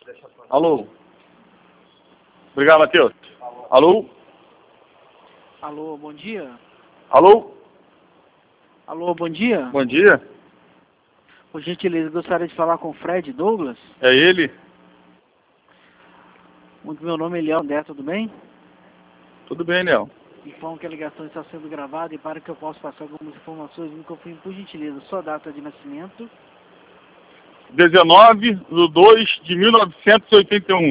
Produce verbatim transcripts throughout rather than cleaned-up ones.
Alô? Obrigado, Matheus. Alô? Alô, bom dia. Alô? Alô, bom dia. Bom dia. Por gentileza, gostaria de falar com o Fred Douglas. É ele? O meu nome é Léo André, tudo bem? Tudo bem, Léo. Informo que a ligação está sendo gravada e para que eu possa passar algumas informações, me confirme, por gentileza, sua data de nascimento. dezenove de dois de mil novecentos e oitenta e um.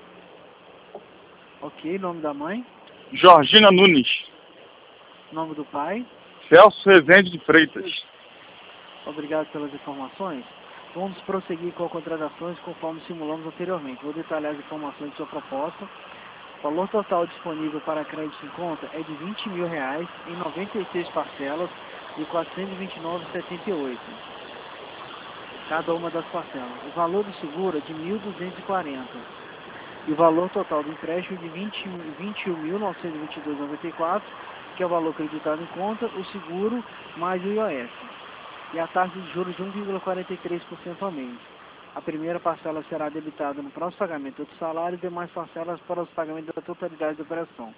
Ok, nome da mãe. Georgina Nunes. Nome do pai. Celso Rezende de Freitas. Obrigado pelas informações. Vamos prosseguir com as contratações conforme simulamos anteriormente. Vou detalhar as informações de sua proposta. O valor total disponível para crédito em conta é de vinte mil reais em noventa e seis parcelas de quatrocentos e vinte e nove reais e setenta e oito centavos. Cada uma das parcelas. O valor do seguro é de mil duzentos e quarenta reais. E o valor total do empréstimo é de vinte e um mil novecentos e vinte e dois reais e noventa e quatro centavos, que é o valor acreditado em conta, o seguro mais o I O S. E a taxa de juros de um vírgula quarenta e três por cento ao mês. A primeira parcela será debitada no próximo pagamento do salário e demais parcelas para os pagamentos da totalidade da operação.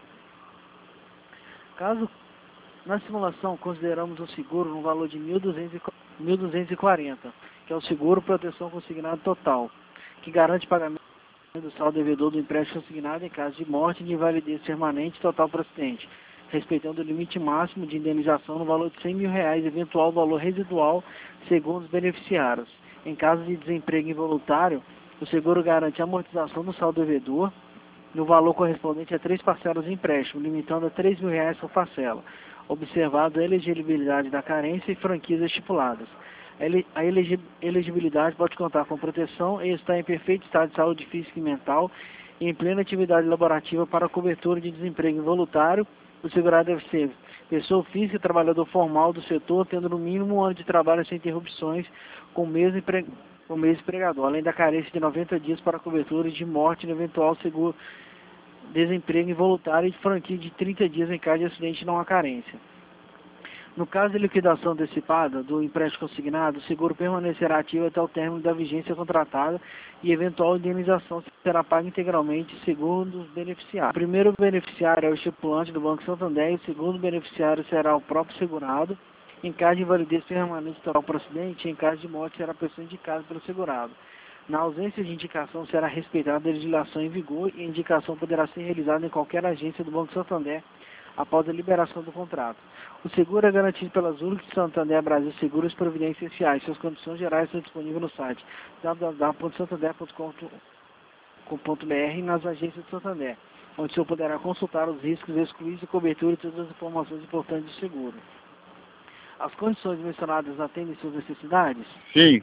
Caso, na simulação, consideramos o seguro no valor de mil duzentos e quarenta reais, que é o seguro proteção consignado total, que garante pagamento do saldo devedor do empréstimo consignado em caso de morte e de invalidez permanente total por acidente, respeitando o limite máximo de indenização no valor de cem mil reais, eventual valor residual, segundo os beneficiários. Em caso de desemprego involuntário, o seguro garante a amortização do saldo devedor no valor correspondente a três parcelas de empréstimo, limitando a três mil reais por parcela, observado a elegibilidade da carência e franquias estipuladas. A elegibilidade pode contar com proteção e estar em perfeito estado de saúde física e mental e em plena atividade laborativa para a cobertura de desemprego involuntário. O segurado deve ser pessoa física, trabalhador formal do setor, tendo no mínimo um ano de trabalho sem interrupções com o mesmo, empre... com o mesmo empregador, além da carência de noventa dias para a cobertura de morte no eventual seguro desemprego involuntário e de franquia de trinta dias em caso de acidente não há carência. No caso de liquidação antecipada do empréstimo consignado, o seguro permanecerá ativo até o término da vigência contratada e eventual indenização será paga integralmente segundo os beneficiários. O primeiro beneficiário é o estipulante do Banco Santander e o segundo beneficiário será o próprio segurado. Em caso de invalidez permanente total por acidente, em caso de morte será a pessoa indicada pelo segurado. Na ausência de indicação, será respeitada a legislação em vigor e a indicação poderá ser realizada em qualquer agência do Banco Santander após a liberação do contrato. O seguro é garantido pela Zurich Santander Brasil Seguros e Providências Essenciais. Suas condições gerais estão disponíveis no site w w w ponto santander ponto com ponto b r e nas agências de Santander, onde o senhor poderá consultar os riscos excluídos e cobertura e todas as informações importantes do seguro. As condições mencionadas atendem suas necessidades? Sim.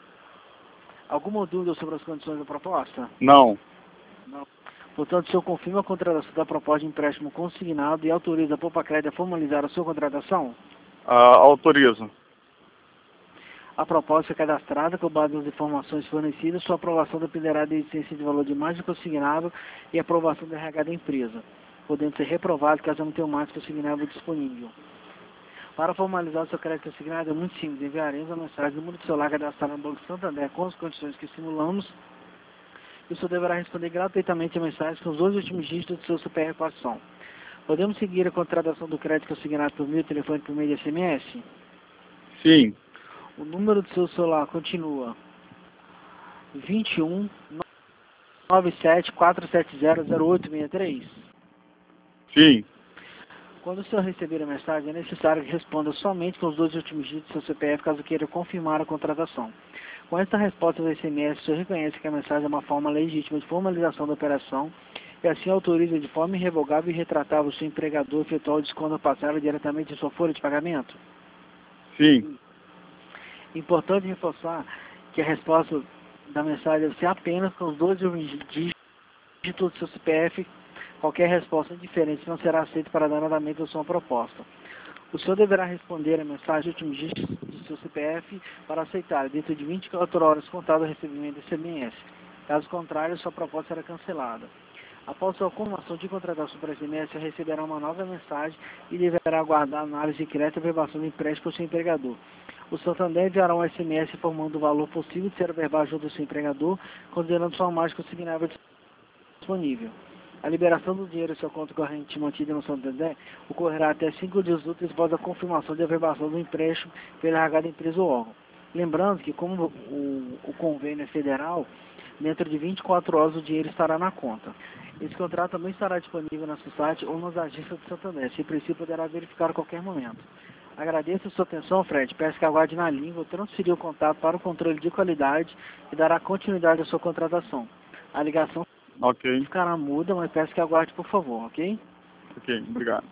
Alguma dúvida sobre as condições da proposta? Não. Não. Portanto, o senhor confirma a contratação da proposta de empréstimo consignado e autoriza a Poupa-Crédito a formalizar a sua contratação? Ah, autorizo. A proposta é cadastrada com base nas informações fornecidas. Sua aprovação dependerá da existência de valor de margem consignável e aprovação do R H da empresa, podendo ser reprovado caso não tenha margem consignável disponível. Para formalizar o seu crédito consignado é muito simples. Enviaremos a mensagem no número do celular cadastrado no Banco Santander com as condições que simulamos. E o senhor deverá responder gratuitamente a mensagem com os dois últimos dígitos do seu C P F com ação. Podemos seguir a contratação do crédito consignado por meio telefone por meio de S M S? Sim. O número do seu celular continua vinte e um, nove sete, quatro sete zero, zero oito seis três. Sim. Quando o senhor receber a mensagem, é necessário que responda somente com os dois últimos dígitos do seu C P F caso queira confirmar a contratação. Com esta resposta do S M S, o senhor reconhece que a mensagem é uma forma legítima de formalização da operação e assim autoriza de forma irrevogável e retratável o seu empregador efetuar o desconto parcela diretamente em sua folha de pagamento? Sim. Importante reforçar que a resposta da mensagem deve ser apenas com os dois dígitos do seu C P F. Qualquer resposta diferente não será aceita para dar andamento à sua proposta. O senhor deverá responder a mensagem dos últimos dígitos do seu C P F para aceitar, dentro de vinte e quatro horas contado o recebimento do S M S. Caso contrário, sua proposta será cancelada. Após sua confirmação de contratação por S M S, você receberá uma nova mensagem e deverá aguardar a análise de crédito e aprovação do empréstimo por seu empregador. O Santander enviará um S M S informando o valor possível de ser averbado junto ao seu empregador, considerando sua margem consignável disponível. A liberação do dinheiro em sua conta corrente mantida no Santander ocorrerá até cinco dias úteis após a confirmação de averbação do empréstimo pela R H da empresa ou órgão. Lembrando que, como o, o convênio é federal, dentro de vinte e quatro horas o dinheiro estará na conta. Esse contrato também estará disponível na SUSAT ou nas agências do Santander, se princípio poderá verificar a qualquer momento. Agradeço a sua atenção, Fred. Peço que aguarde na linha, vou transferir o contato para o controle de qualidade e dará continuidade à sua contratação. A ligação Ok. ficará muda, mas peço que aguarde, por favor, ok? Ok, obrigado.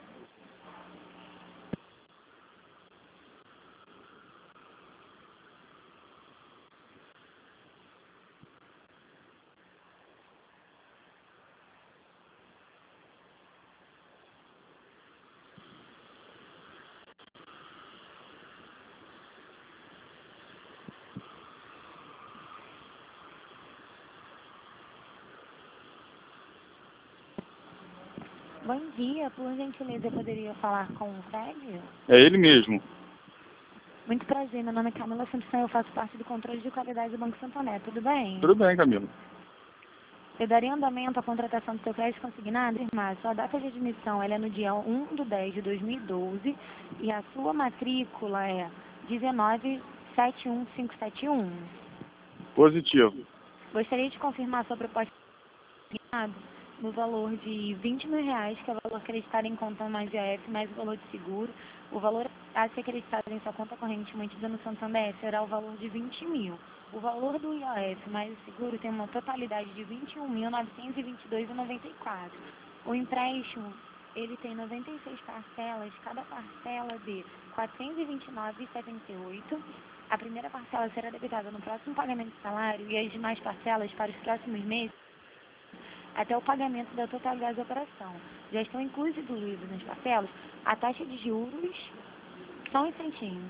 Bom dia, por gentileza eu poderia falar com o Fred? É ele mesmo. Muito prazer, meu nome é Camila Simpson, eu faço parte do controle de qualidade do Banco Santander, tudo bem? Tudo bem, Camila. Eu daria andamento à contratação do seu crédito consignado, irmã. Sua data de admissão ela é no dia um de dez de dois mil e doze e a sua matrícula é um nove sete um cinco sete um. Positivo. Gostaria de confirmar sua proposta consignado no valor de vinte mil reais, que é o valor acreditado em conta mais I O F, mais o valor de seguro. O valor a ser acreditado em sua conta corrente mantida no Santander será o valor de vinte mil. O valor do I O F mais o seguro tem uma totalidade de vinte e um mil novecentos e vinte e dois reais e noventa e quatro centavos. O empréstimo, ele tem noventa e seis parcelas, cada parcela de quatrocentos e vinte e nove reais e setenta e oito centavos. A primeira parcela será debitada no próximo pagamento de salário e as demais parcelas para os próximos meses até o pagamento da totalidade da operação. Já estão inclusos nas parcelas a taxa de juros, só um instantinho,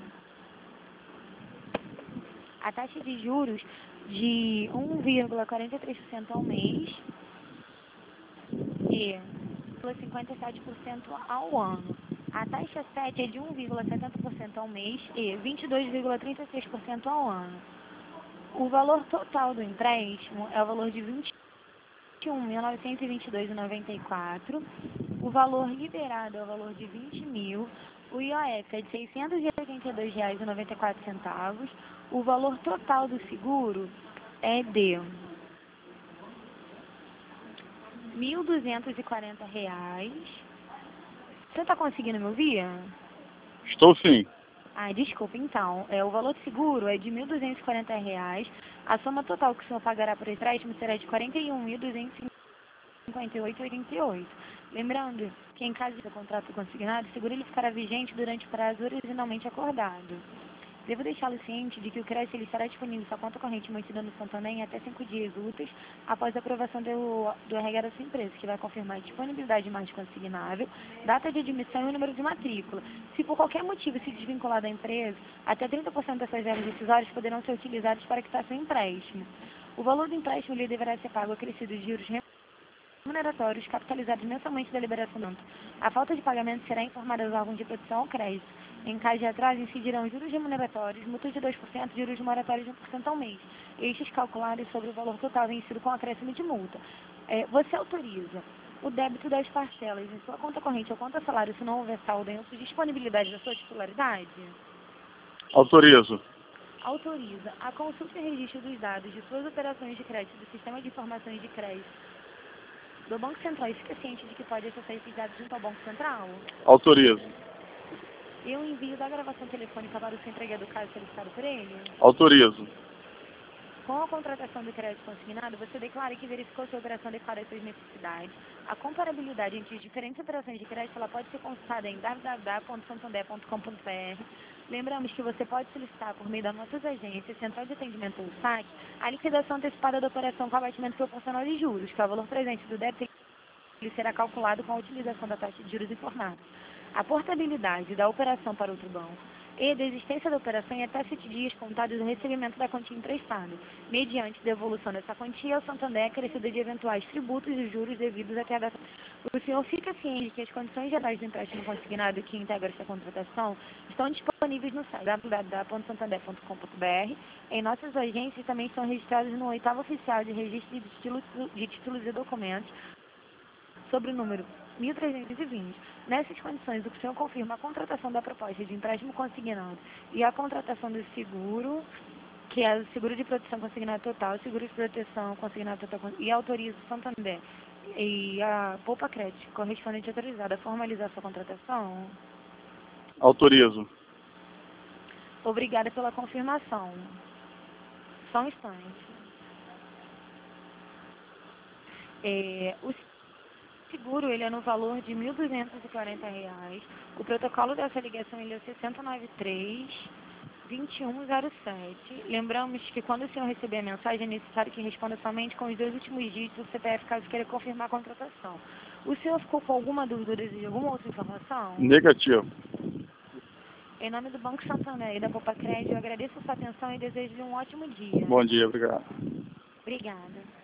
a taxa de juros de um vírgula quarenta e três por cento ao mês e um vírgula cinquenta e sete por cento ao ano. A taxa sete é de um vírgula setenta por cento ao mês e vinte e dois vírgula trinta e seis por cento ao ano. O valor total do empréstimo é o valor de vinte e um mil novecentos e vinte e dois reais e noventa e quatro centavos. O valor liberado é o valor de vinte mil. O I O F é de seiscentos e oitenta e dois reais e noventa e quatro centavos. O valor total do seguro é de mil duzentos e quarenta reais. Você está conseguindo me ouvir? Estou sim. Ah, desculpa, então. É, o valor de seguro é de mil duzentos e quarenta reais. A soma total que o senhor pagará por empréstimo será de quarenta e um mil duzentos e cinquenta e oito reais e oitenta e oito centavos. Lembrando que em caso de contrato consignado, o seguro ele ficará vigente durante o prazo originalmente acordado. Devo deixá-lo ciente de que o crédito ele estará disponível em sua conta corrente mantida no Santander em até cinco dias úteis após a aprovação do, do R H da sua empresa, que vai confirmar a disponibilidade de margem consignável, data de admissão e o número de matrícula. Se por qualquer motivo se desvincular da empresa, até trinta por cento dessas verbas decisórias poderão ser utilizadas para quitar seu empréstimo. O valor do empréstimo ele deverá ser pago acrescido de juros remuneratórios capitalizados mensalmente da liberação. A falta de pagamento será informada aos órgãos de proteção ao crédito. Em caso de atraso, incidirão juros remuneratórios, multas de dois por cento, juros moratórios de um por cento ao mês. Estes calculados sobre o valor total vencido com acréscimo de multa. É, você autoriza o débito das parcelas em sua conta corrente ou conta salário se não houver saldo em sua disponibilidade da sua titularidade? Autorizo. Autoriza a consulta e registro dos dados de suas operações de crédito do Sistema de Informações de Crédito do Banco Central e fica ciente de que pode acessar esses dados junto ao Banco Central? Autorizo. E o envio da gravação telefônica para o seu empregador caso solicitado por ele? Autorizo. Com a contratação do crédito consignado, você declara que verificou se a operação adequada às suas necessidades. A comparabilidade entre as diferentes operações de crédito ela pode ser consultada em w w w ponto santander ponto com ponto b r. Lembramos que você pode solicitar por meio da nossas agências, Central de Atendimento ou S A C, a liquidação antecipada da operação com abatimento proporcional de juros, que é o valor presente do débito ele será calculado com a utilização da taxa de juros informada. A portabilidade da operação para outro banco e desistência da operação em até sete dias contados do recebimento da quantia emprestada, mediante devolução dessa quantia ao Santander acrescida de eventuais tributos e juros devidos até a data. O senhor fica ciente de que as condições gerais do empréstimo consignado que integra essa contratação estão disponíveis no site w w w ponto santander ponto com ponto b r. Em nossas agências também estão registrados no oitavo oficial de registro de títulos, de títulos e documentos sobre o número mil trezentos e vinte. Nessas condições, o senhor confirma a contratação da proposta de empréstimo consignado e a contratação do seguro, que é o seguro de proteção consignado total, seguro de proteção consignado total, e autoriza o Santander e a Poupa Crédito correspondente autorizada a formalizar sua contratação? Autorizo. Obrigada pela confirmação. Só um instante. É, o seguro ele é no valor de mil duzentos e quarenta reais. O protocolo dessa ligação ele é sessenta e nove três, vinte e um zero sete. Lembramos que quando o senhor receber a mensagem é necessário que responda somente com os dois últimos dígitos do C P F caso queira confirmar a contratação. O senhor ficou com alguma dúvida ou deseja alguma outra informação? Negativo. Em nome do Banco Santander e da Poupa Crédito, eu agradeço a sua atenção e desejo um ótimo dia. Bom dia, obrigado. Obrigada.